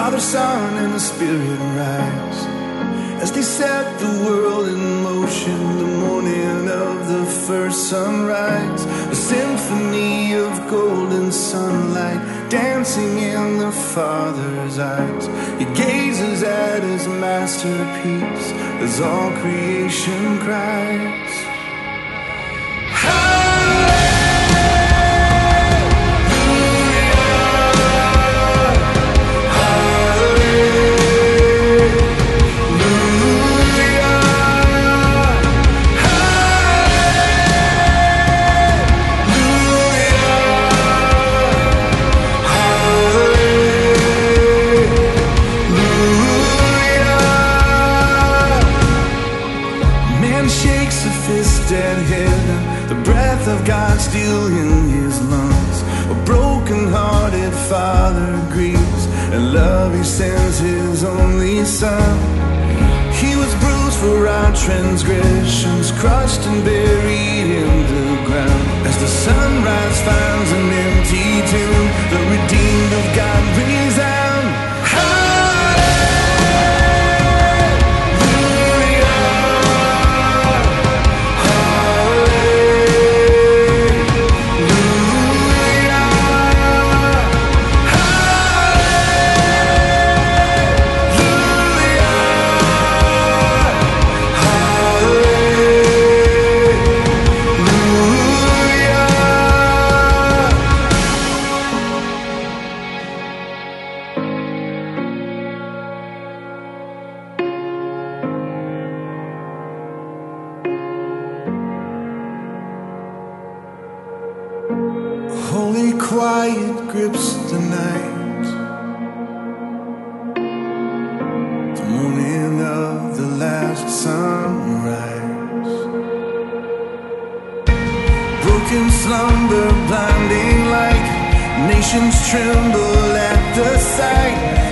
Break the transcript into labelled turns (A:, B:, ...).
A: Father, Son, and the Spirit rise as they set the world in motion. The morning of the first sunrise, a symphony of golden sunlight dancing in the Father's eyes. He gazes at his masterpiece as all creation cries. Of God still in his lungs, a broken-hearted father grieves, and love he sends his only son. He was bruised for our transgressions, crushed and buried in the ground. As the sunrise finds an empty tomb, the redeemed of God resound. Holy quiet grips the night, the morning of the last sunrise. Broken slumber, blinding light, nations tremble at the sight.